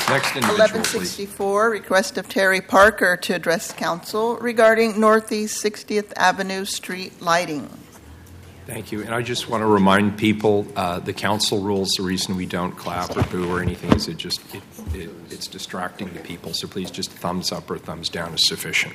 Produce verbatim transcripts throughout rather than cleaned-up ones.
Next individual, eleven please. sixty-four, request of Terry Parker to address council regarding Northeast sixtieth Avenue street lighting. Thank you. And I just want to remind people, uh, the council rules, the reason we don't clap or boo or anything is it just it, it, it's distracting to people. So please just thumbs up or thumbs down is sufficient.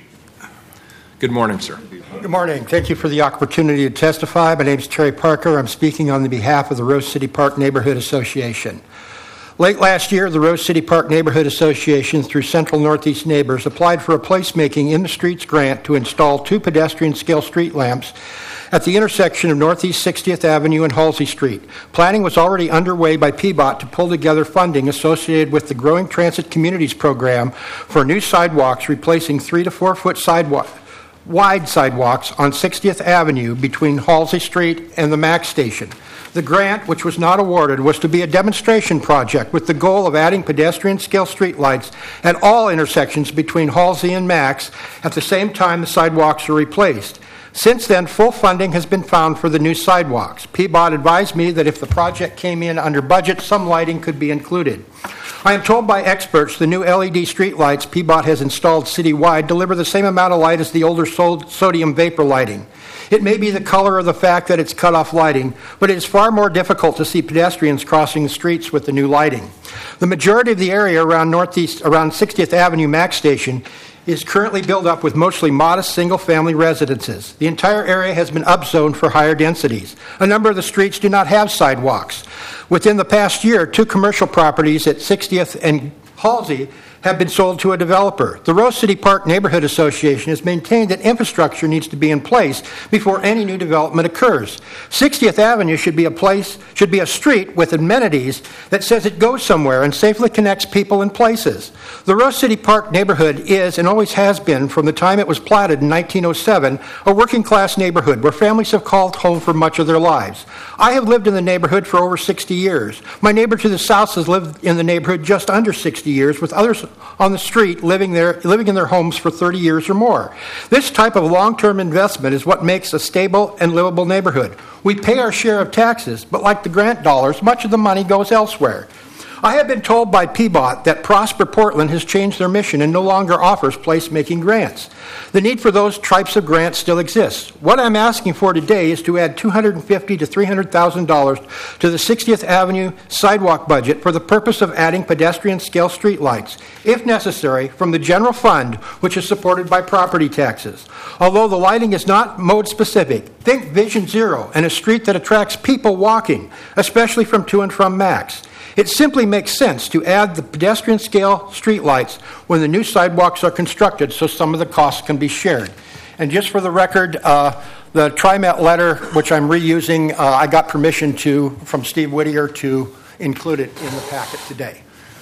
Good morning, sir. Good morning. Thank you for the opportunity to testify. My name is Terry Parker. I'm speaking on the behalf of the Rose City Park Neighborhood Association. Late last year, the Rose City Park Neighborhood Association, through Central Northeast Neighbors, applied for a placemaking in the streets grant to install two pedestrian-scale street lamps at the intersection of Northeast sixtieth Avenue and Halsey Street. Planning was already underway by P B O T to pull together funding associated with the Growing Transit Communities program for new sidewalks, replacing three to four foot sidewalk, wide sidewalks on sixtieth Avenue between Halsey Street and the Max Station. The grant, which was not awarded, was to be a demonstration project with the goal of adding pedestrian-scale streetlights at all intersections between Halsey and Max at the same time the sidewalks are replaced. Since then, full funding has been found for the new sidewalks. P B O T advised me that if the project came in under budget, some lighting could be included. I am told by experts the new L E D streetlights P B O T has installed citywide deliver the same amount of light as the older sodium vapor lighting. It may be the color or the fact that it's cut-off lighting, but it is far more difficult to see pedestrians crossing the streets with the new lighting. The majority of the area around Northeast, around sixtieth Avenue Max Station is currently built up with mostly modest single-family residences. The entire area has been upzoned for higher densities. A number of the streets do not have sidewalks. Within the past year, two commercial properties at sixtieth and Halsey have been sold to a developer. The Rose City Park Neighborhood Association has maintained that infrastructure needs to be in place before any new development occurs. sixtieth Avenue should be a place, should be a street with amenities that says it goes somewhere and safely connects people and places. The Rose City Park neighborhood is and always has been, from the time it was platted in nineteen oh seven, a working class neighborhood where families have called home for much of their lives. I have lived in the neighborhood for over sixty years. My neighbor to the south has lived in the neighborhood just under sixty years, with others on the street living there, living in their homes for thirty years or more. This type of long-term investment is what makes a stable and livable neighborhood. We pay our share of taxes, but like the grant dollars, much of the money goes elsewhere. I have been told by P B O T that Prosper Portland has changed their mission and no longer offers placemaking grants. The need for those types of grants still exists. What I'm asking for today is to add two hundred fifty thousand to three hundred thousand dollars to the sixtieth Avenue sidewalk budget for the purpose of adding pedestrian-scale streetlights, if necessary, from the general fund, which is supported by property taxes. Although the lighting is not mode-specific, think Vision Zero and a street that attracts people walking, especially from to and from Max. It simply makes sense to add the pedestrian-scale streetlights when the new sidewalks are constructed so some of the costs can be shared. And just for the record, uh, the TriMet letter, which I'm reusing, uh, I got permission to from Steve Whittier to include it in the packet today.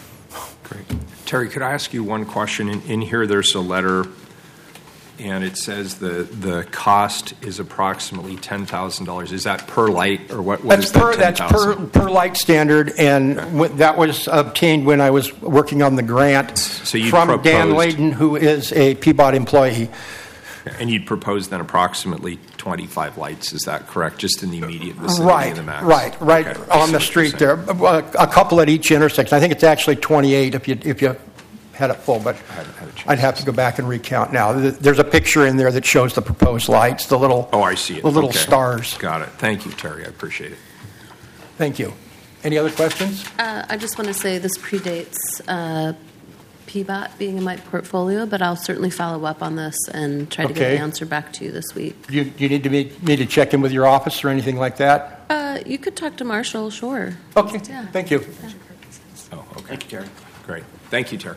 Great. Terry, could I ask you one question? In, in here, there's a letter, and it says the, the cost is approximately ten thousand dollars. Is that per light, or what, what that's is per, that That's per, per light standard, and w- that was obtained when I was working on the grant so you from proposed, Dan Layden, who is a P B O T employee. And you'd propose then approximately twenty-five lights, is that correct, just in the immediate vicinity Right, of the Max? right, right Okay, on the street there. A, a couple at each intersection. I think it's actually twenty-eight if you if you had it full, but I'd have to go back and recount now. There's a picture in there that shows the proposed lights, the little oh, I see it. the little okay. stars. Got it. Thank you, Terry. I appreciate it. Thank you. Any other questions? Uh, I just want to say this predates uh, P B O T being in my portfolio, but I'll certainly follow up on this and try to Okay. get an answer back to you this week. Do you, do you need to be, need to check in with your office or anything like that? Uh, you could talk to Marshall, sure. Okay. Yeah. Thank you. Yeah. Oh, okay. Thank you, Terry. Great. Thank you, Terry.